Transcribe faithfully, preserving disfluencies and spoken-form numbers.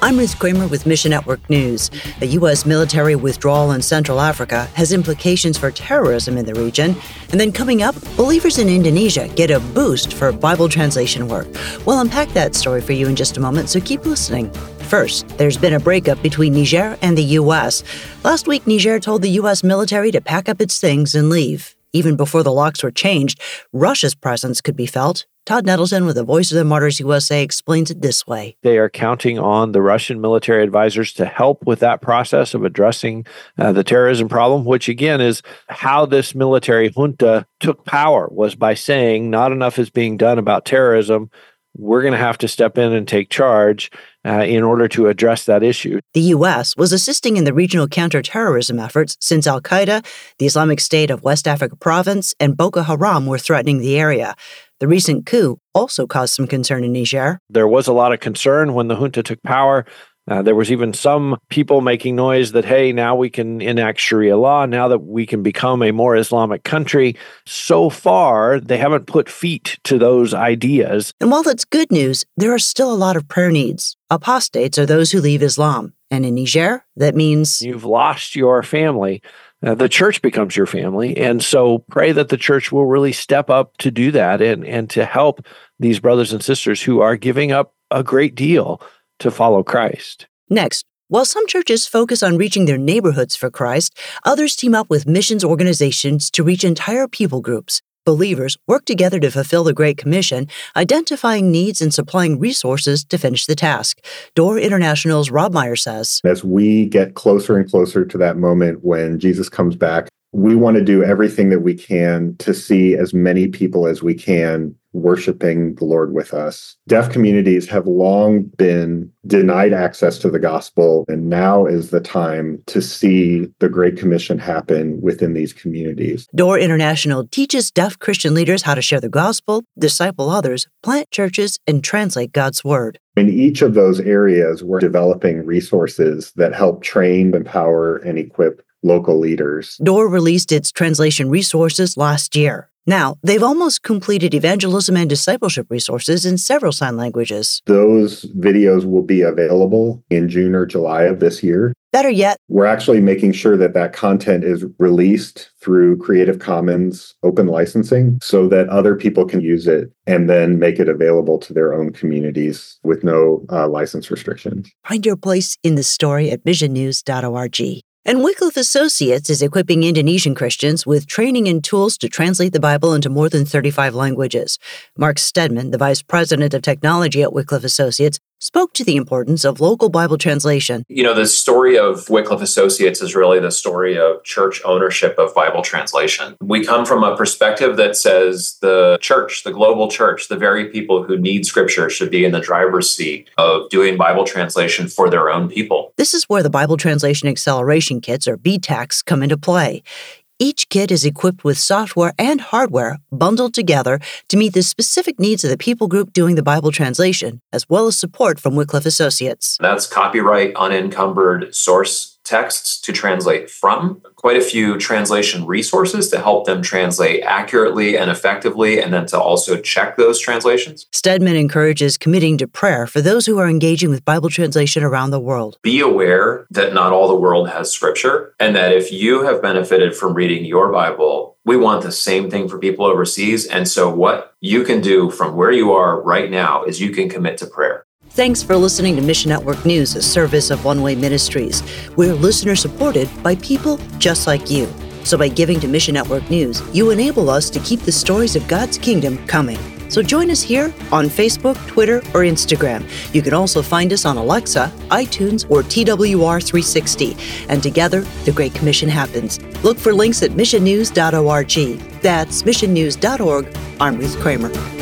I'm Ruth Kramer with Mission Network News. The U S military withdrawal in Central Africa has implications for terrorism in the region. And then coming up, believers in Indonesia get a boost for Bible translation work. We'll unpack that story for you in just a moment, so keep listening. First, there's been a breakup between Niger and the U S. Last week, Niger told the U S military to pack up its things and leave. Even before the locks were changed, Russia's presence could be felt. Todd Nettleton with the Voice of the Martyrs U S A explains it this way. They are counting on the Russian military advisors to help with that process of addressing uh, the terrorism problem, which again is how this military junta took power, was by saying not enough is being done about terrorism. We're going to have to step in and take charge uh, in order to address that issue. The U S was assisting in the regional counterterrorism efforts since al-Qaeda, the Islamic State of West Africa Province, and Boko Haram were threatening the area. The recent coup also caused some concern in Niger. There was a lot of concern when the junta took power. Uh, there was even some people making noise that, hey, now we can enact Sharia law, now that we can become a more Islamic country. So far, they haven't put feet to those ideas. And while that's good news, there are still a lot of prayer needs. Apostates are those who leave Islam. And in Niger, that means you've lost your family. Uh, the church becomes your family. And so pray that the church will really step up to do that and, and to help these brothers and sisters who are giving up a great deal to follow Christ. Next, while some churches focus on reaching their neighborhoods for Christ, others team up with missions organizations to reach entire people groups. Believers work together to fulfill the Great Commission, identifying needs and supplying resources to finish the task. Door International's Rob Meyer says, as we get closer and closer to that moment when Jesus comes back, we want to do everything that we can to see as many people as we can worshiping the Lord with us. Deaf communities have long been denied access to the gospel, and now is the time to see the Great Commission happen within these communities. Door International teaches deaf Christian leaders how to share the gospel, disciple others, plant churches, and translate God's word. In each of those areas, we're developing resources that help train, empower, and equip local leaders. Door released its translation resources last year. Now, they've almost completed evangelism and discipleship resources in several sign languages. Those videos will be available in June or July of this year. Better yet, we're actually making sure that that content is released through Creative Commons open licensing so that other people can use it and then make it available to their own communities with no uh, license restrictions. Find your place in the story at mission news dot org. And Wycliffe Associates is equipping Indonesian Christians with training and tools to translate the Bible into more than thirty-five languages. Mark Stedman, the Vice President of Technology at Wycliffe Associates, spoke to the importance of local Bible translation. You know, the story of Wycliffe Associates is really the story of church ownership of Bible translation. We come from a perspective that says the church, the global church, the very people who need Scripture should be in the driver's seat of doing Bible translation for their own people. This is where the Bible Translation Acceleration Kits, or B TACs, come into play. Each kit is equipped with software and hardware bundled together to meet the specific needs of the people group doing the Bible translation, as well as support from Wycliffe Associates. That's copyright unencumbered source texts to translate from, quite a few translation resources to help them translate accurately and effectively, and then to also check those translations. Stedman encourages committing to prayer for those who are engaging with Bible translation around the world. Be aware that not all the world has Scripture, and that if you have benefited from reading your Bible, we want the same thing for people overseas. And so what you can do from where you are right now is you can commit to prayer. Thanks for listening to Mission Network News, a service of One Way Ministries. We're listener-supported by people just like you. So by giving to Mission Network News, you enable us to keep the stories of God's kingdom coming. So join us here on Facebook, Twitter, or Instagram. You can also find us on Alexa, iTunes, or T W R three sixty. And together, the Great Commission happens. Look for links at mission news dot org. That's mission news dot org. I'm Ruth Kramer.